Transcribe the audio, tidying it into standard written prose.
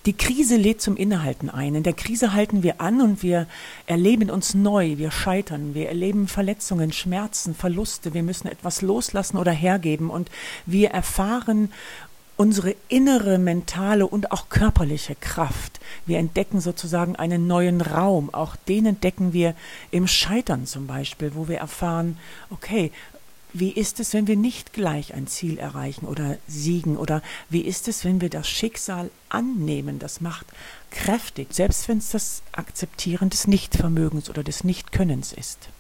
Die Krise lädt zum Innehalten ein. In der Krise halten wir an und wir erleben uns neu, wir scheitern, wir erleben Verletzungen, Schmerzen, Verluste, wir müssen etwas loslassen oder hergeben und wir erfahren unsere innere, mentale und auch körperliche Kraft. Wir entdecken sozusagen einen neuen Raum. Auch den entdecken wir im Scheitern zum Beispiel, wo wir erfahren, okay, wie ist es, wenn wir nicht gleich ein Ziel erreichen oder siegen? Oder wie ist es, wenn wir das Schicksal annehmen? Das macht kräftig, selbst wenn es das Akzeptieren des Nichtvermögens oder des Nichtkönnens ist.